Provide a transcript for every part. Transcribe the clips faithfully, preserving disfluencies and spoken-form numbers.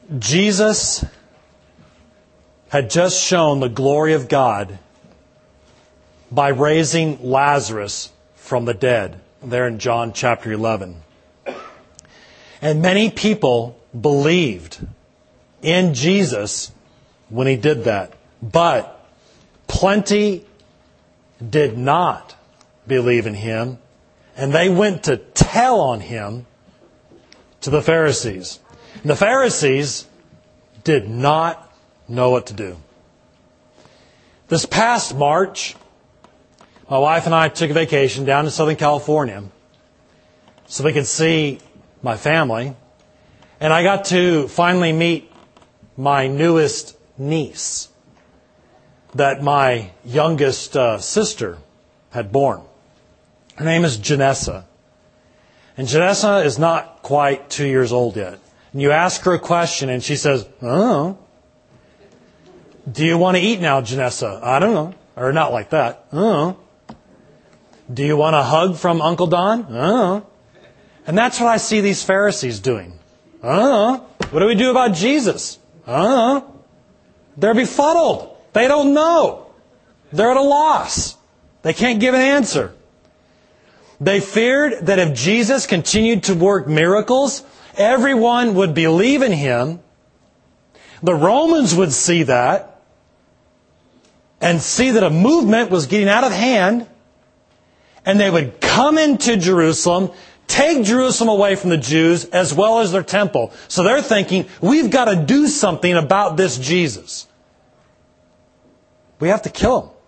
Jesus had just shown the glory of God by raising Lazarus from the dead, there in John chapter eleven. And many people believed in Jesus when He did that. But plenty did not believe in Him, and they went to tell on Him to the Pharisees. And the Pharisees did not know what to do. This past March, my wife and I took a vacation down to Southern California so we could see my family. And I got to finally meet my newest niece that my youngest uh, sister had born. Her name is Janessa. And Janessa is not quite two years old yet. And you ask her a question and she says, "Oh, do you want to eat now, Janessa?" "I don't know." Or not like that. "Oh. Do you want a hug from Uncle Don?" "Oh." And that's what I see these Pharisees doing. "Oh. What do we do about Jesus?" "Oh." They're befuddled. They don't know. They're at a loss. They can't give an answer. They feared that if Jesus continued to work miracles, everyone would believe in Him. The Romans would see that and see that a movement was getting out of hand, and they would come into Jerusalem, take Jerusalem away from the Jews as well as their temple. So they're thinking, we've got to do something about this Jesus. We have to kill Him.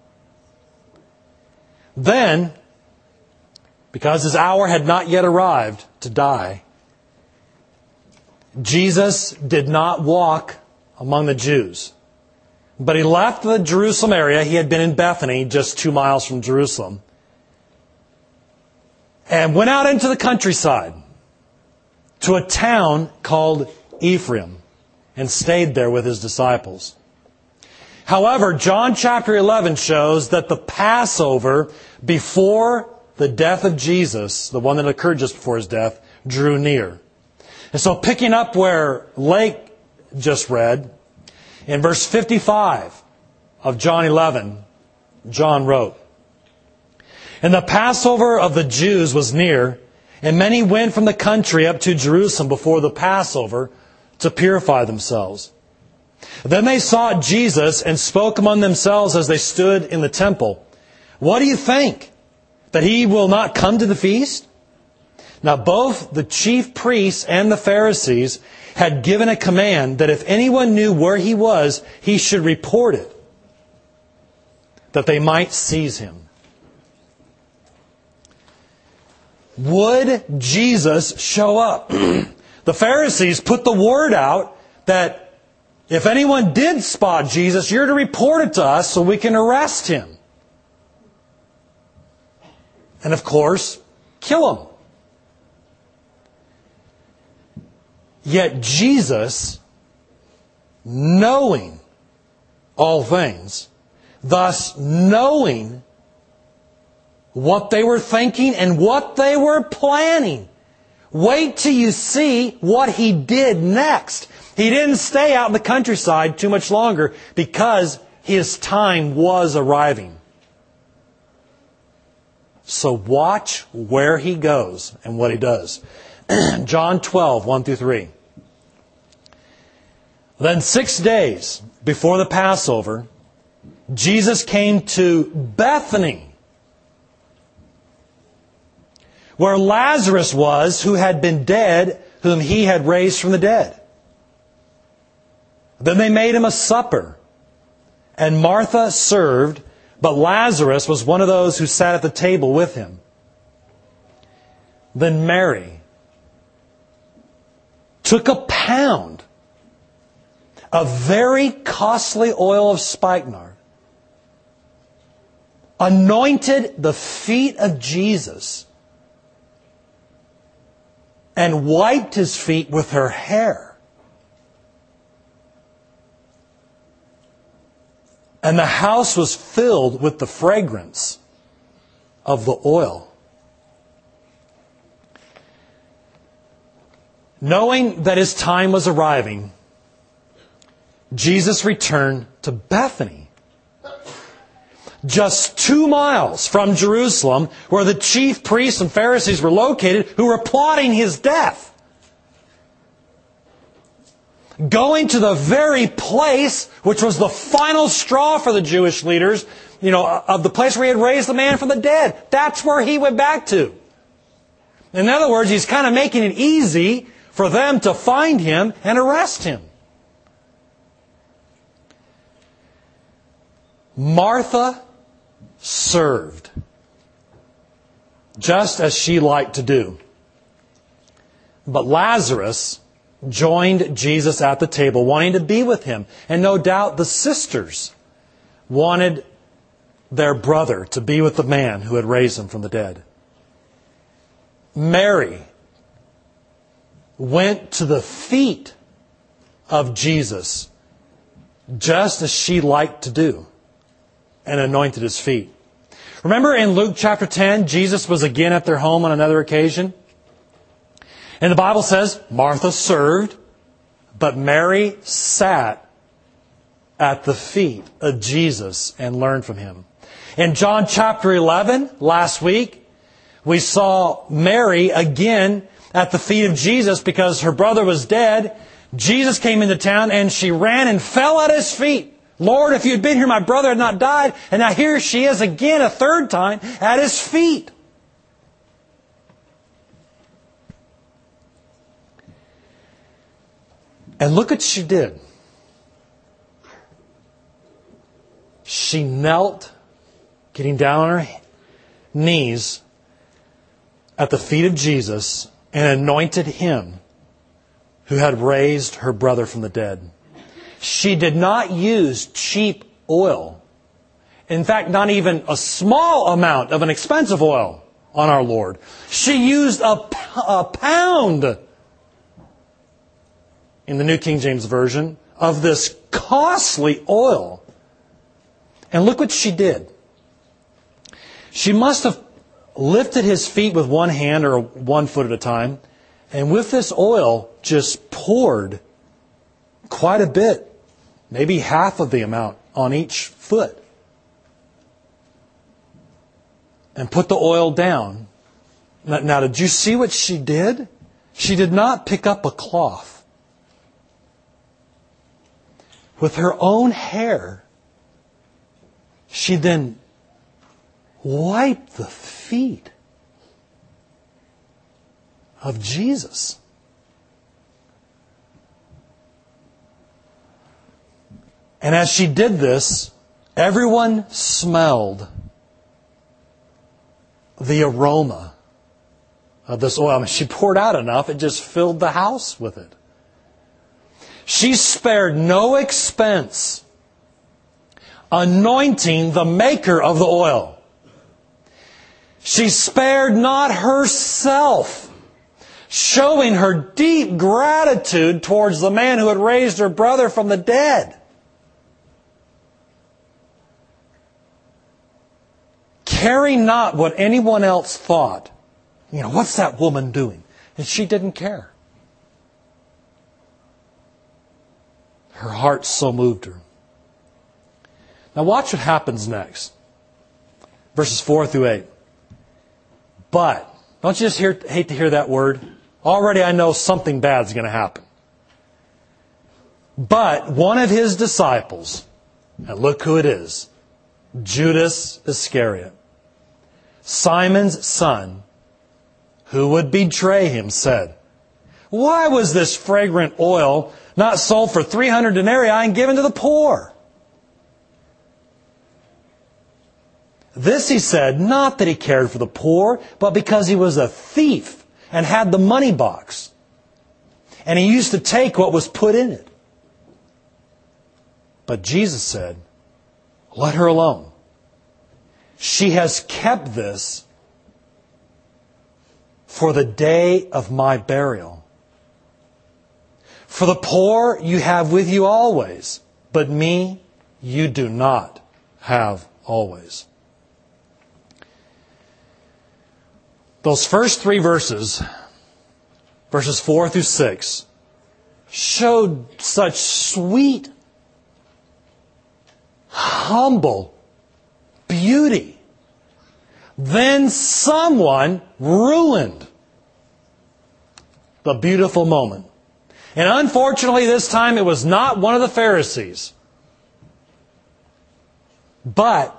Then, because His hour had not yet arrived to die, Jesus did not walk among the Jews. But He left the Jerusalem area. He had been in Bethany, just two miles from Jerusalem, and went out into the countryside to a town called Ephraim and stayed there with His disciples. However, John chapter eleven shows that the Passover before the death of Jesus, the one that occurred just before His death, drew near. And so picking up where Lake just read, in verse fifty-five of John eleven, John wrote, "And the Passover of the Jews was near, and many went from the country up to Jerusalem before the Passover to purify themselves. Then they sought Jesus and spoke among themselves as they stood in the temple, 'What do you think? That He will not come to the feast?' Now both the chief priests and the Pharisees had given a command that if anyone knew where He was, he should report it, that they might seize Him." Would Jesus show up? The Pharisees put the word out that if anyone did spot Jesus, you're to report it to us so we can arrest Him. And of course, kill Him. Yet Jesus, knowing all things, thus knowing what they were thinking and what they were planning, wait till you see what He did next. He didn't stay out in the countryside too much longer because His time was arriving. So watch where He goes and what He does. John twelve, one through three. "Then six days before the Passover, Jesus came to Bethany, where Lazarus was, who had been dead, whom He had raised from the dead. Then they made Him a supper, and Martha served, but Lazarus was one of those who sat at the table with Him. Then Mary took a pound of very costly oil of spikenard, anointed the feet of Jesus, and wiped His feet with her hair. And the house was filled with the fragrance of the oil." Knowing that his time was arriving, Jesus returned to Bethany, just two miles from Jerusalem, where the chief priests and Pharisees were located, who were plotting his death. Going to the very place which was the final straw for the Jewish leaders, you know, of the place where he had raised the man from the dead. That's where he went back to. In other words, he's kind of making it easy for them to find him and arrest him. Martha served, just as she liked to do. But Lazarus joined Jesus at the table, wanting to be with him. And no doubt the sisters wanted their brother to be with the man who had raised him from the dead. Mary went to the feet of Jesus, just as she liked to do, and anointed his feet. Remember in Luke chapter ten, Jesus was again at their home on another occasion? And the Bible says, Martha served, but Mary sat at the feet of Jesus and learned from him. In John chapter eleven, last week, we saw Mary again at the feet of Jesus because her brother was dead. Jesus came into town and she ran and fell at his feet. Lord, if you had been here, my brother had not died. And now here she is again a third time at his feet. And look what she did. She knelt, getting down on her knees at the feet of Jesus and anointed him who had raised her brother from the dead. She did not use cheap oil. In fact, not even a small amount of an expensive oil on our Lord. She used a, a pound, in the New King James Version, of this costly oil. And look what she did. She must have lifted his feet with one hand or one foot at a time, and with this oil just poured quite a bit, maybe half of the amount on each foot, and put the oil down. Now, now, did you see what she did? She did not pick up a cloth. With her own hair, she then wiped the feet of Jesus. And as she did this, everyone smelled the aroma of this oil. I mean, she poured out enough, it just filled the house with it. She spared no expense anointing the maker of the oil. She spared not herself, showing her deep gratitude towards the man who had raised her brother from the dead. Caring not what anyone else thought. You know, what's that woman doing? And she didn't care. Her heart so moved her. Now watch what happens next. Verses four through eight. But, don't you just hear, hate to hear that word? Already I know something bad is going to happen. But one of his disciples, and look who it is, Judas Iscariot, Simon's son, who would betray him, said, "Why was this fragrant oil not sold for three hundred denarii and given to the poor?" This he said, not that he cared for the poor, but because he was a thief and had the money box. And he used to take what was put in it. But Jesus said, "Let her alone. She has kept this for the day of my burial. For the poor you have with you always, but me you do not have always." Those first three verses verses four through six, showed such sweet, humble beauty. Then someone ruined the beautiful moment. And unfortunately, this time it was not one of the Pharisees, but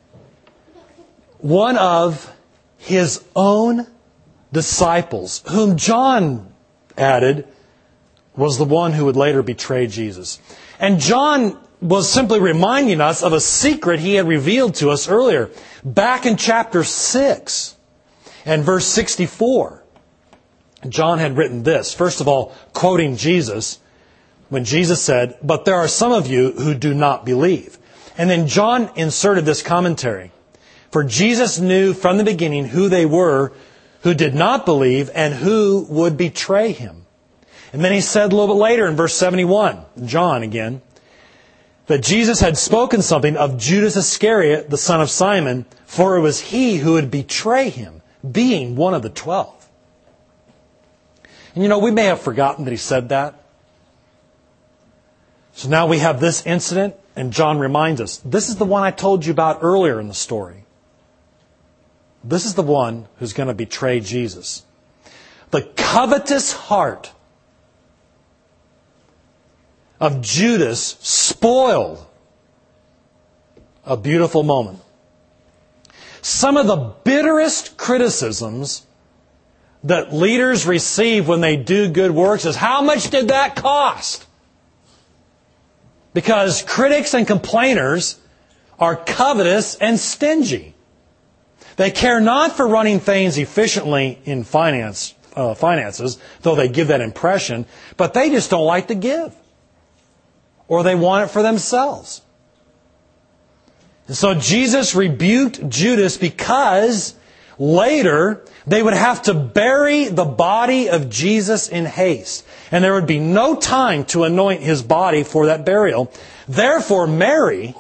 one of his own disciples, whom John added was the one who would later betray Jesus. And John was simply reminding us of a secret he had revealed to us earlier, back in chapter six and verse sixty-four. John had written this, first of all, quoting Jesus, when Jesus said, "But there are some of you who do not believe." And then John inserted this commentary, "For Jesus knew from the beginning who they were who did not believe and who would betray him." And then he said a little bit later in verse seventy-one, John again, that Jesus had spoken something of Judas Iscariot, the son of Simon, for it was he who would betray him, being one of the twelve. And you know, we may have forgotten that he said that. So now we have this incident, and John reminds us, this is the one I told you about earlier in the story. This is the one who's going to betray Jesus. The covetous heart of Judas spoiled a beautiful moment. Some of the bitterest criticisms that leaders receive when they do good works is, how much did that cost? Because critics and complainers are covetous and stingy. They care not for running things efficiently in finance, uh, finances, though they give that impression, but they just don't like to give. Or they want it for themselves. And so Jesus rebuked Judas because later they would have to bury the body of Jesus in haste. And there would be no time to anoint his body for that burial. Therefore, Mary,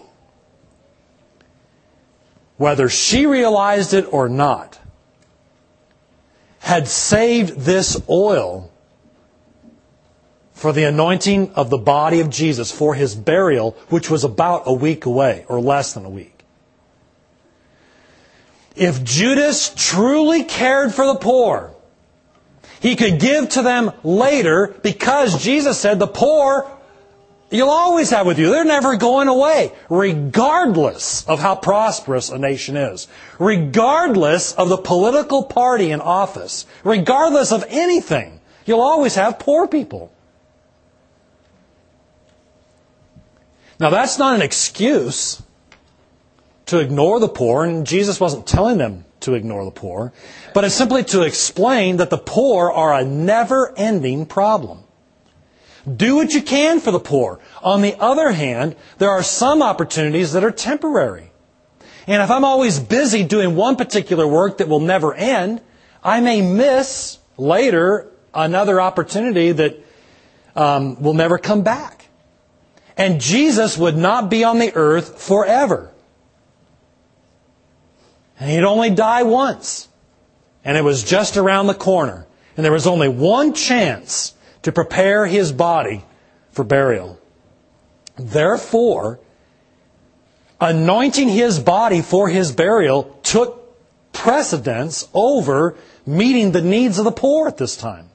whether she realized it or not, had saved this oil for the anointing of the body of Jesus for his burial, which was about a week away, or less than a week. If Judas truly cared for the poor, he could give to them later, because Jesus said, the poor you'll always have with you. They're never going away, regardless of how prosperous a nation is, regardless of the political party in office, regardless of anything. You'll always have poor people. Now, that's not an excuse to ignore the poor, and Jesus wasn't telling them to ignore the poor, but it's simply to explain that the poor are a never-ending problem. Do what you can for the poor. On the other hand, there are some opportunities that are temporary. And if I'm always busy doing one particular work that will never end, I may miss later another opportunity that um, will never come back. And Jesus would not be on the earth forever. And he'd only die once. And it was just around the corner. And there was only one chance to prepare his body for burial. Therefore, anointing his body for his burial took precedence over meeting the needs of the poor at this time.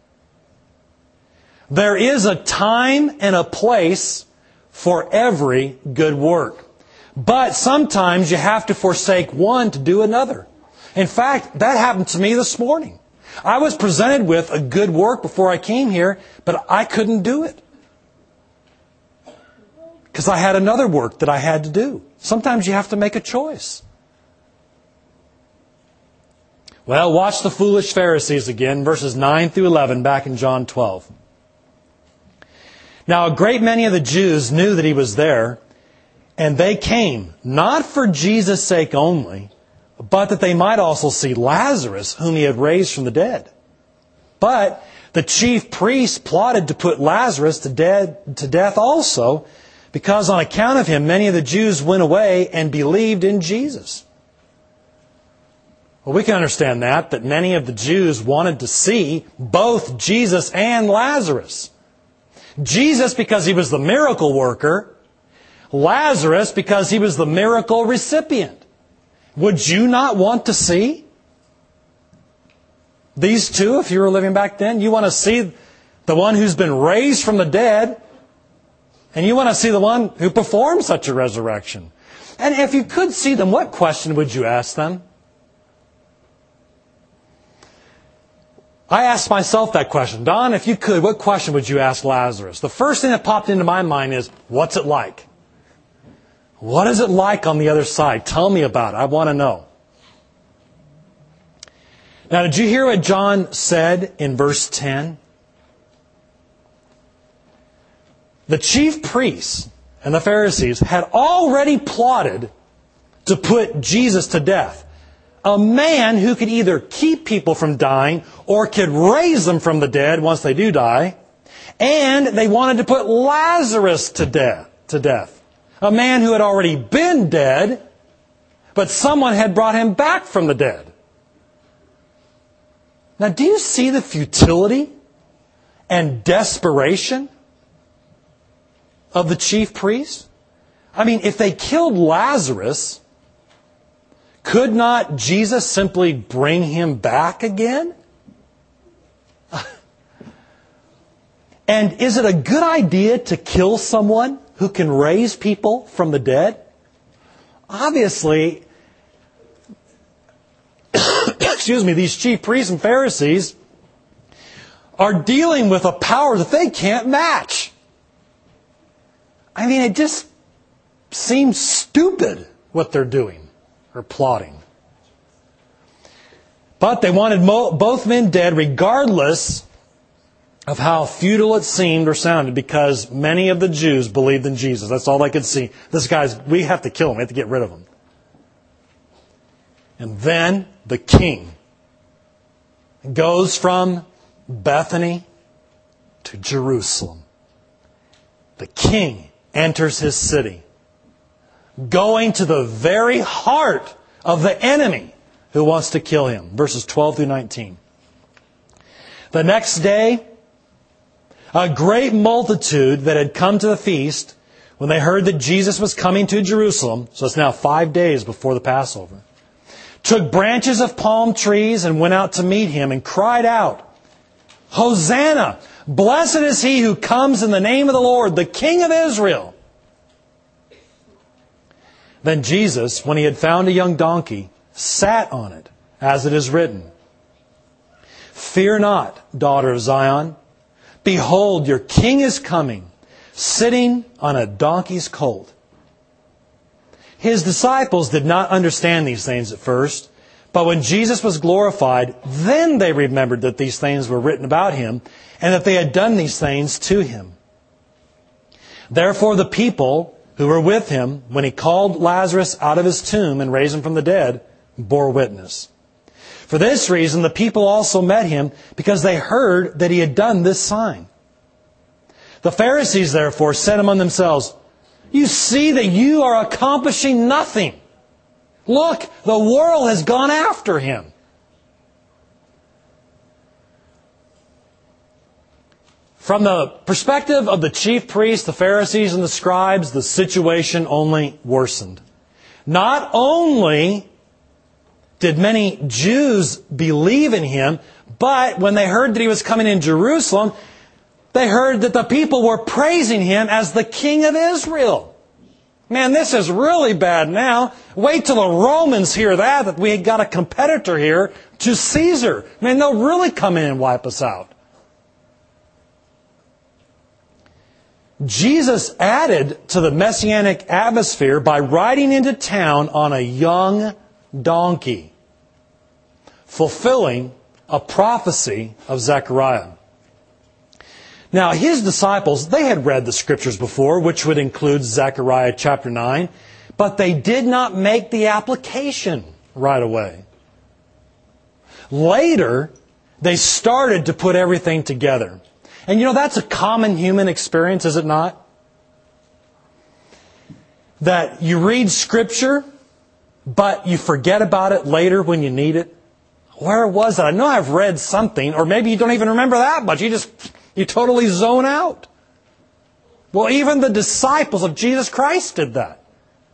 There is a time and a place for every good work. But sometimes you have to forsake one to do another. In fact, that happened to me this morning. I was presented with a good work before I came here, but I couldn't do it. Because I had another work that I had to do. Sometimes you have to make a choice. Well, watch the foolish Pharisees again, verses nine through eleven, back in John twelve. Now, a great many of the Jews knew that he was there, and they came, not for Jesus' sake only, but that they might also see Lazarus, whom he had raised from the dead. But the chief priests plotted to put Lazarus to, dead, to death also, because on account of him, many of the Jews went away and believed in Jesus. Well, we can understand that, that many of the Jews wanted to see both Jesus and Lazarus. Jesus because he was the miracle worker, Lazarus because he was the miracle recipient. Would you not want to see these two if you were living back then? You want to see the one who's been raised from the dead, and you want to see the one who performed such a resurrection. And if you could see them, what question would you ask them? I asked myself that question. Don, if you could, what question would you ask Lazarus? The first thing that popped into my mind is, what's it like? What is it like on the other side? Tell me about it. I want to know. Now, did you hear what John said in verse ten? The chief priests and the Pharisees had already plotted to put Jesus to death. A man who could either keep people from dying or could raise them from the dead once they do die. And they wanted to put Lazarus to death. To death. A man who had already been dead, but someone had brought him back from the dead. Now, do you see the futility and desperation of the chief priests? I mean, if they killed Lazarus, could not Jesus simply bring him back again? And is it a good idea to kill someone who can raise people from the dead? Obviously, excuse me, these chief priests and Pharisees are dealing with a power that they can't match. I mean, it just seems stupid what they're doing or plotting. But they wanted mo- both men dead regardless of how futile it seemed or sounded, because many of the Jews believed in Jesus. That's all they could see. This guy's, we have to kill him. We have to get rid of him. And then the king goes from Bethany to Jerusalem. The king enters his city, going to the very heart of the enemy who wants to kill him. Verses twelve through nineteen. The next day, a great multitude that had come to the feast, when they heard that Jesus was coming to Jerusalem, so it's now five days before the Passover, took branches of palm trees and went out to meet him and cried out, Hosanna! Blessed is he who comes in the name of the Lord, the King of Israel. Then Jesus, when he had found a young donkey, sat on it, as it is written, Fear not, daughter of Zion. Behold, your king is coming, sitting on a donkey's colt. His disciples did not understand these things at first, but when Jesus was glorified, then they remembered that these things were written about him, and that they had done these things to him. Therefore the people who were with him, when he called Lazarus out of his tomb and raised him from the dead, bore witness. For this reason the people also met him, because they heard that he had done this sign. The Pharisees therefore said among themselves, You see that you are accomplishing nothing. Look, the world has gone after him. From the perspective of the chief priests, the Pharisees, and the scribes, the situation only worsened. Not only did many Jews believe in him, but when they heard that he was coming in Jerusalem, they heard that the people were praising him as the King of Israel. Man, this is really bad now. Wait till the Romans hear that, that we got a competitor here to Caesar. Man, they'll really come in and wipe us out. Jesus added to the messianic atmosphere by riding into town on a young donkey, fulfilling a prophecy of Zechariah. Now, his disciples, they had read the scriptures before, which would include Zechariah chapter nine, but they did not make the application right away. Later, they started to put everything together. And you know, that's a common human experience, is it not? That you read Scripture, but you forget about it later when you need it. Where was it? I know I've read something, or maybe you don't even remember that much. You just, you totally zone out. Well, even the disciples of Jesus Christ did that.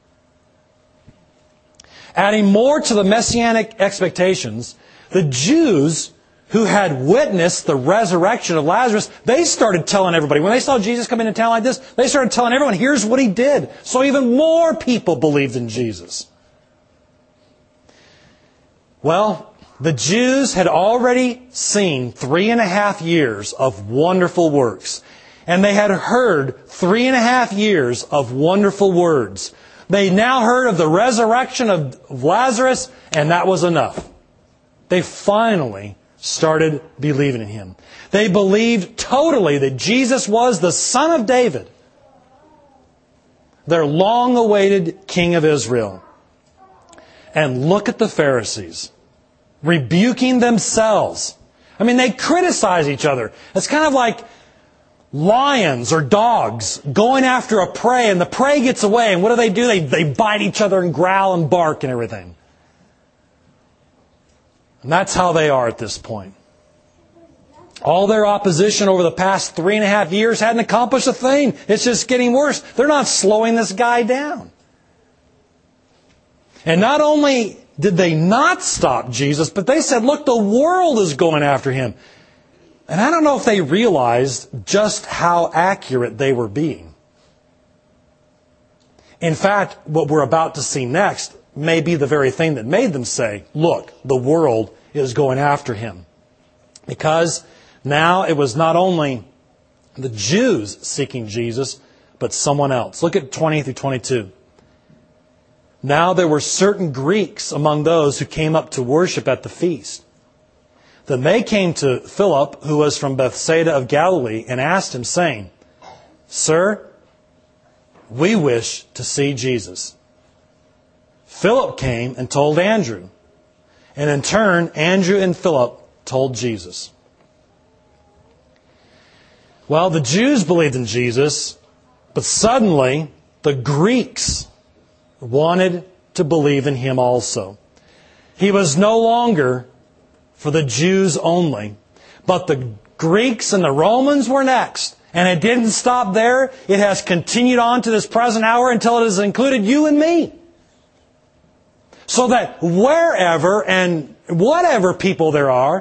Adding more to the messianic expectations, the Jews who had witnessed the resurrection of Lazarus, they started telling everybody. When they saw Jesus come into town like this, they started telling everyone, here's what He did. So even more people believed in Jesus. Well, the Jews had already seen three and a half years of wonderful works. And they had heard three and a half years of wonderful words. They now heard of the resurrection of Lazarus, and that was enough. They finally started believing in Him. They believed totally that Jesus was the Son of David, their long-awaited King of Israel. And look at the Pharisees, rebuking themselves. I mean, they criticize each other. It's kind of like lions or dogs going after a prey, and the prey gets away, and what do they do? They, they bite each other and growl and bark and everything. And that's how they are at this point. All their opposition over the past three and a half years hadn't accomplished a thing. It's just getting worse. They're not slowing this guy down. And not only did they not stop Jesus, but they said, look, the world is going after Him. And I don't know if they realized just how accurate they were being. In fact, what we're about to see next may be the very thing that made them say, look, the world is going after Him. Because now it was not only the Jews seeking Jesus, but someone else. Look at twenty through twenty-two. Now there were certain Greeks among those who came up to worship at the feast. Then they came to Philip, who was from Bethsaida of Galilee, and asked him, saying, Sir, we wish to see Jesus. Philip came and told Andrew. And in turn, Andrew and Philip told Jesus. Well, the Jews believed in Jesus, but suddenly the Greeks wanted to believe in Him also. He was no longer for the Jews only, but the Greeks and the Romans were next. And it didn't stop there. It has continued on to this present hour until it has included you and me. So that wherever and whatever people there are,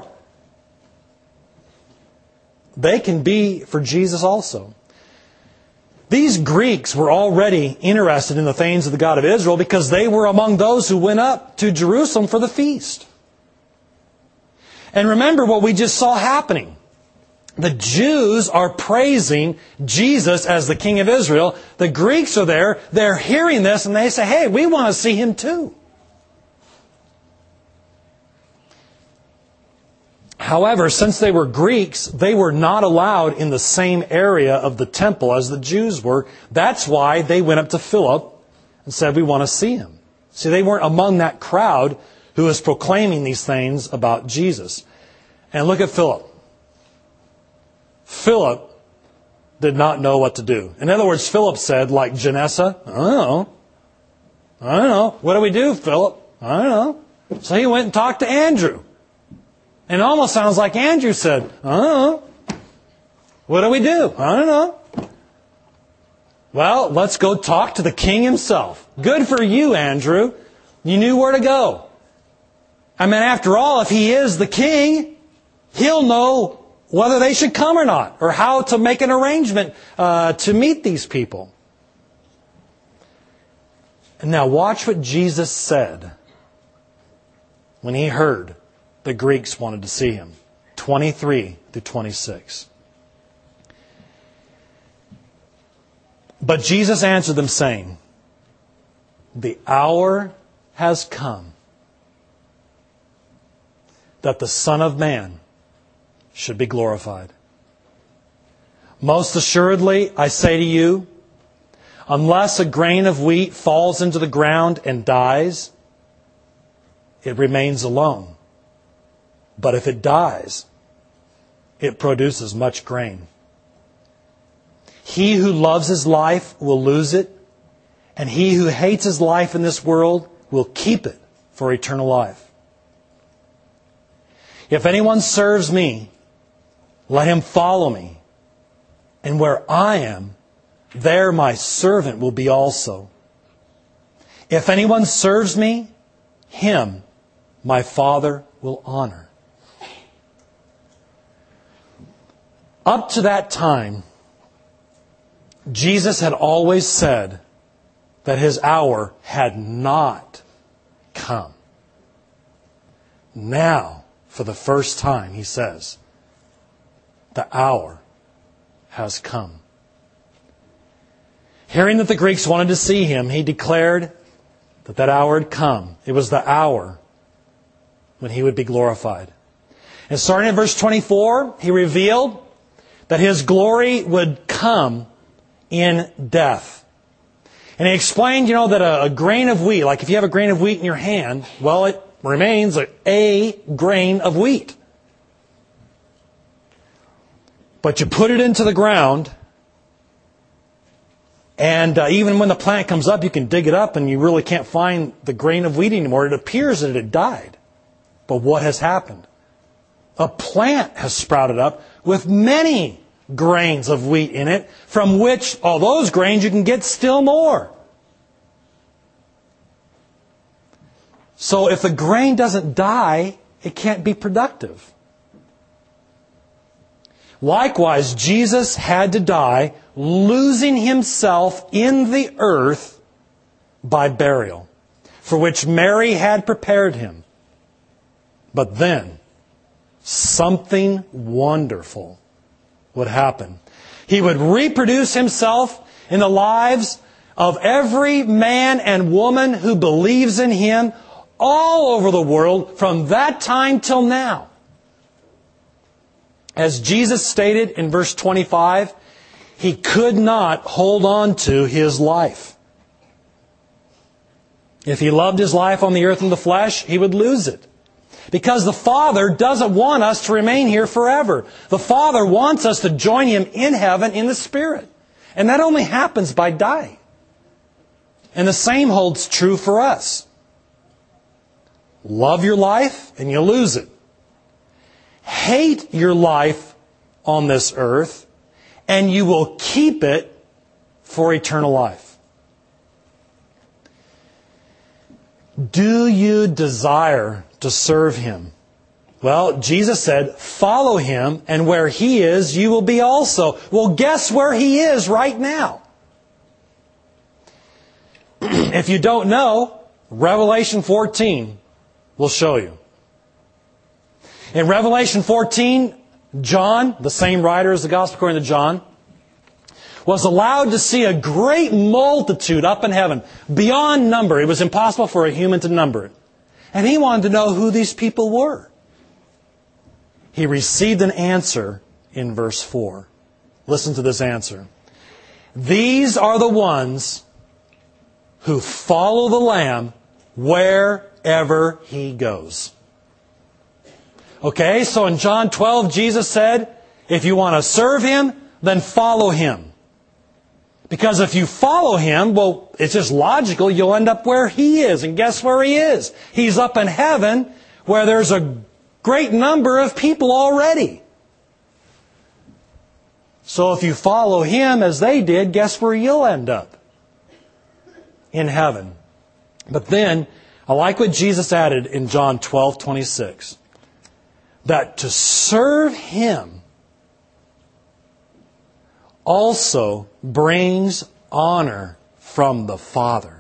they can be for Jesus also. These Greeks were already interested in the things of the God of Israel because they were among those who went up to Jerusalem for the feast. And remember what we just saw happening. The Jews are praising Jesus as the King of Israel. The Greeks are there. They're hearing this and they say, hey, we want to see Him too. However, since they were Greeks, they were not allowed in the same area of the temple as the Jews were. That's why they went up to Philip and said, we want to see Him. See, they weren't among that crowd who was proclaiming these things about Jesus. And look at Philip. Philip did not know what to do. In other words, Philip said, like Janessa, I don't know. I don't know. What do we do, Philip? I don't know. So he went and talked to Andrew. And it almost sounds like Andrew said, I don't know. What do we do? I don't know. Well, let's go talk to the King Himself. Good for you, Andrew. You knew where to go. I mean, after all, if He is the King, He'll know whether they should come or not, or how to make an arrangement uh, to meet these people. And now watch what Jesus said when He heard the Greeks wanted to see Him. twenty-three to twenty-six. But Jesus answered them, saying, the hour has come that the Son of Man should be glorified. Most assuredly, I say to you, unless a grain of wheat falls into the ground and dies, it remains alone. But if it dies, it produces much grain. He who loves his life will lose it, and he who hates his life in this world will keep it for eternal life. If anyone serves me, let him follow me. And where I am, there my servant will be also. If anyone serves me, him my Father will honor. Up to that time, Jesus had always said that His hour had not come. Now, for the first time, He says, the hour has come. Hearing that the Greeks wanted to see Him, He declared that that hour had come. It was the hour when He would be glorified. And starting in verse twenty-four, He revealed that His glory would come in death. And He explained, you know, that a, a grain of wheat, like if you have a grain of wheat in your hand, well, it remains a, a grain of wheat. But you put it into the ground, and uh, even when the plant comes up, you can dig it up and you really can't find the grain of wheat anymore. It appears that it had died. But what has happened? A plant has sprouted up with many grains of wheat in it, from which, all those grains, you can get still more. So if the grain doesn't die, it can't be productive. Likewise, Jesus had to die, losing Himself in the earth by burial, for which Mary had prepared Him. But then, something wonderful would happen. He would reproduce Himself in the lives of every man and woman who believes in Him all over the world from that time till now. As Jesus stated in verse twenty-five, He could not hold on to His life. If He loved His life on the earth in the flesh, He would lose it. Because the Father doesn't want us to remain here forever. The Father wants us to join Him in heaven in the Spirit. And that only happens by dying. And the same holds true for us. Love your life and you lose it. Hate your life on this earth and you will keep it for eternal life. Do you desire to serve Him? Well, Jesus said, follow Him, and where He is, you will be also. Well, guess where He is right now? If you don't know, Revelation fourteen will show you. In Revelation fourteen, John, the same writer as the Gospel according to John, was allowed to see a great multitude up in heaven, beyond number. It was impossible for a human to number it. And he wanted to know who these people were. He received an answer in verse four. Listen to this answer. These are the ones who follow the Lamb wherever He goes. Okay, so in John twelve, Jesus said, if you want to serve Him, then follow Him. Because if you follow Him, well, it's just logical, you'll end up where He is. And guess where He is? He's up in heaven where there's a great number of people already. So if you follow Him as they did, guess where you'll end up? In heaven. But then, I like what Jesus added in John twelve twenty-six. That to serve Him also brings honor from the Father.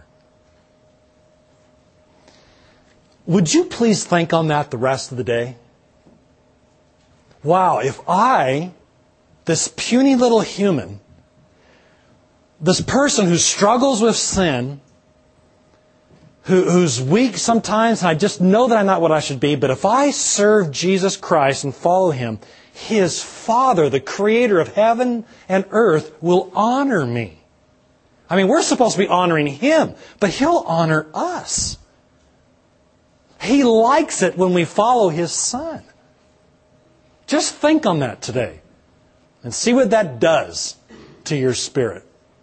Would you please think on that the rest of the day? Wow, if I, this puny little human, this person who struggles with sin, who, who's weak sometimes, and I just know that I'm not what I should be, but if I serve Jesus Christ and follow Him, His Father, the Creator of heaven and earth, will honor me. I mean, we're supposed to be honoring Him, but He'll honor us. He likes it when we follow His Son. Just think on that today and see what that does to your spirit.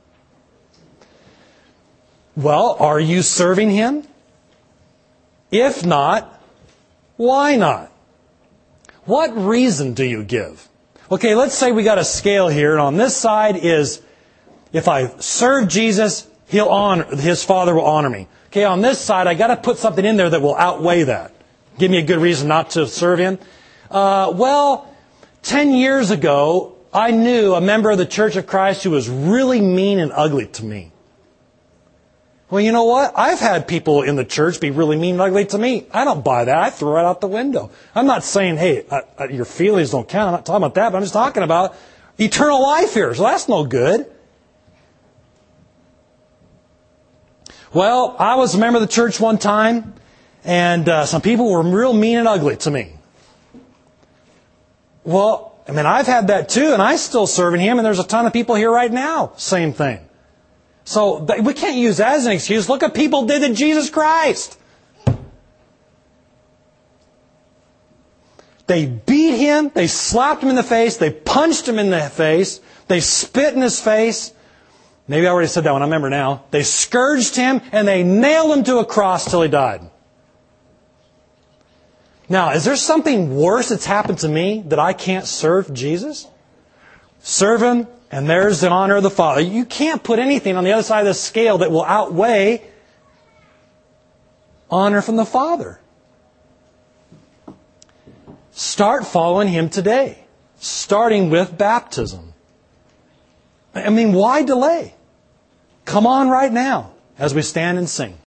Well, are you serving Him? If not, why not? What reason do you give? Okay, let's say we got a scale here, and on this side is, if I serve Jesus, He'll honor, His Father will honor me. Okay, on this side, I got to put something in there that will outweigh that. Give me a good reason not to serve Him. Uh, well, ten years ago, I knew a member of the Church of Christ who was really mean and ugly to me. Well, you know what? I've had people in the church be really mean and ugly to me. I don't buy that. I throw it out the window. I'm not saying, hey, uh, uh, your feelings don't count. I'm not talking about that, but I'm just talking about eternal life here. So that's no good. Well, I was a member of the church one time, and uh, some people were real mean and ugly to me. Well, I mean, I've had that too, and I'm still serving Him, and there's a ton of people here right now. Same thing. So we can't use that as an excuse. Look what people did to Jesus Christ. They beat Him, they slapped Him in the face, they punched Him in the face, they spit in His face. Maybe I already said that one, I remember now. They scourged Him, and they nailed Him to a cross till He died. Now, is there something worse that's happened to me that I can't serve Jesus? Serve Him, and there's the honor of the Father. You can't put anything on the other side of the scale that will outweigh honor from the Father. Start following Him today, starting with baptism. I mean, why delay? Come on right now as we stand and sing.